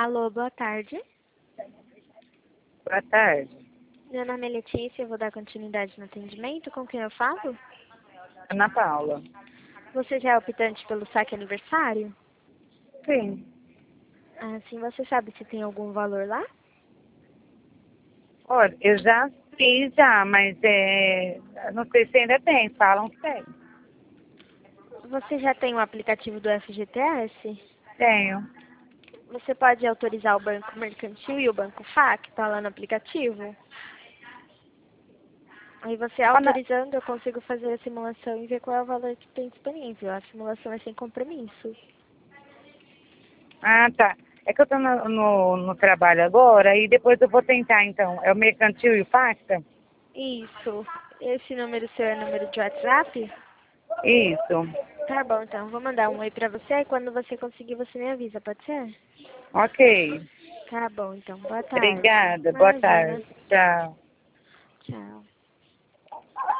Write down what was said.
Alô, boa tarde. Boa tarde. Meu nome é Letícia, eu vou dar continuidade no atendimento. Com quem eu falo? Ana Paula. Você já é optante pelo saque aniversário? Sim. Ah, sim, você sabe se tem algum valor lá? Olha, eu já fiz já, mas não sei se ainda tem. Falam que tem. Você já tem o aplicativo do FGTS? Tenho. Você pode autorizar o Banco Mercantil e o Banco FAC, tá lá no aplicativo? Aí você Ana... autorizando, eu consigo fazer a simulação e ver qual é o valor que tem disponível. A simulação é sem compromisso. Ah, tá. É que eu tô no trabalho agora e depois eu vou tentar, então. É o Mercantil e o Facta? Isso. Esse número seu é número de WhatsApp? Isso. Tá bom, então. Vou mandar um oi pra você e quando você conseguir, você me avisa, pode ser? Ok. Tá bom, então. Boa tarde. Obrigada. Boa Imagina. tarde. Tchau. Tchau.